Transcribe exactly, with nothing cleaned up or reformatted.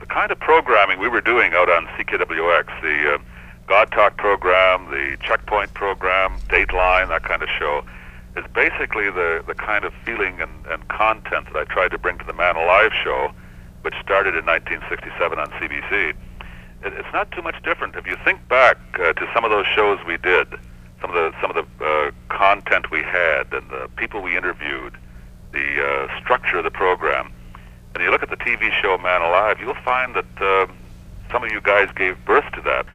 kind of programming we were doing out on C K W X, the uh, God Talk program, the Checkpoint program, Dateline, that kind of show, is basically the, the kind of feeling and, and content that I tried to bring to the Man Alive show, which started in nineteen sixty-seven on C B C. It, it's not too much different. If you think back uh, to some of those shows we did, some of the some of the uh, content we had and the people we interviewed, the uh, structure of the program, and you look at the T V show Man Alive, you'll find that uh, some of you guys gave birth to that.